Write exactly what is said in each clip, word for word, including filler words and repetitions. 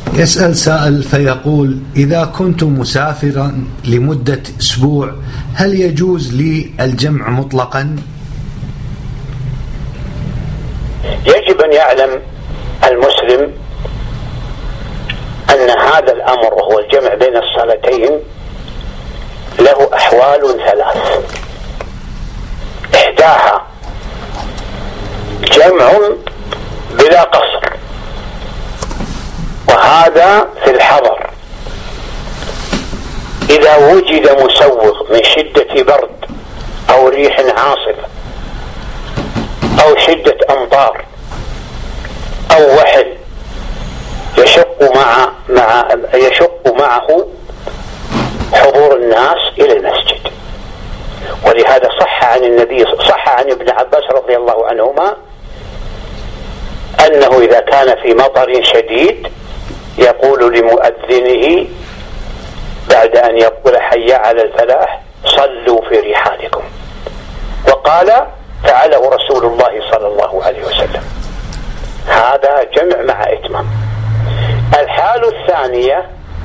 يسأل سائل فيقول: إذا كنت مسافرا لمدة أسبوع هل يجوز لي الجمع مطلقا؟ يجب أن يعلم المسلم أن هذا الأمر وهو الجمع بين الصلاتين له أحوال ثلاث. إحداها جمع بلا قصر، وهذا في الحضر إذا وجد مسوغ من شدة برد أو ريح عاصفة أو شدة أمطار أو وحل يشق مع مع يشق معه حضور الناس إلى المسجد. ولهذا صح عن النبي صح عن ابن عباس رضي الله عنهما أنه إذا كان في مطر شديد يقول لمؤذنه بعد أن يقول حي على الفلاح: صلوا في رحالكم. وقال فعله رسول الله صلى الله عليه وسلم. هذا جمع مع إتمام. الحال الثانية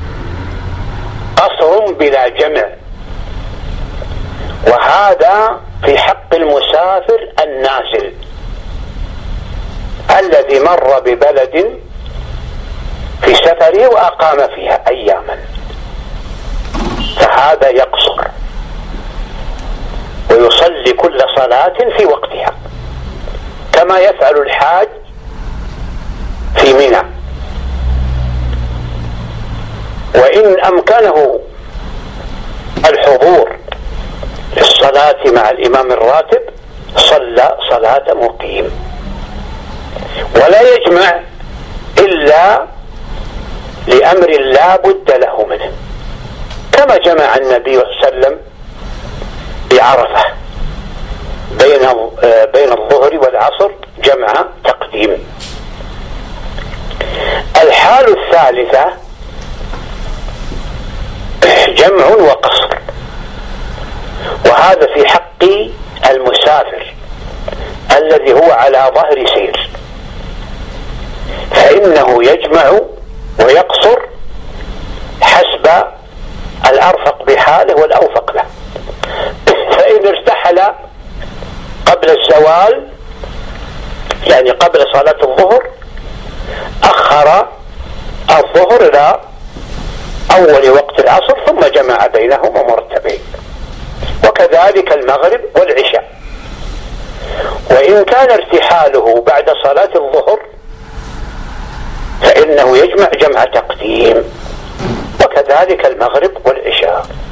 قصر بلا جمع، وهذا في حق المسافر النازل الذي مر ببلد في سفره وأقام فيها أياما، فهذا يقصر ويصلي كل صلاة في وقتها كما يفعل الحاج في منى. وإن أمكنه الحضور للصلاة مع الإمام الراتب صلى صلاة مقيم، ولا يجمع إلا لأمر لا بد له منه، كما جمع النبي صلى الله عليه وسلم بعرفة بين بين الظهر والعصر جمع تقديم. الحال الثالثة جمع وقصر، وهذا في حق المسافر الذي هو على ظهر سير، فإنه يجمع ويقصر حسب الأرفق بحاله والأوفق له. فإن ارتحل قبل الزوال يعني قبل صلاة الظهر أخر الظهر إلى أول وقت العصر ثم جمع بينهما مرتبين، وكذلك المغرب والعشاء. وإن كان ارتحاله بعد صلاة الظهر فإنه يجمع جمع تقديم، وكذلك المغرب والعشاء.